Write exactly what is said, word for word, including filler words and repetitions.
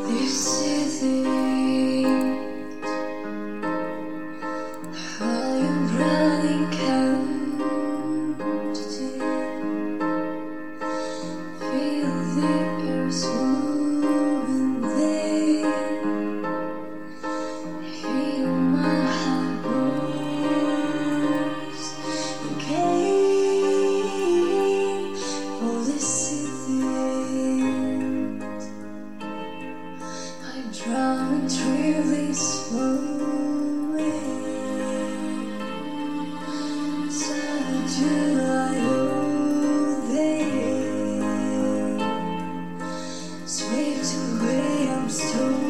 This is it. How you running counted it. Feel the air moving there. Hear my heart burst again. Oh, this is it. I'm drowning through this moment. Such a light there. Swept away, I'm still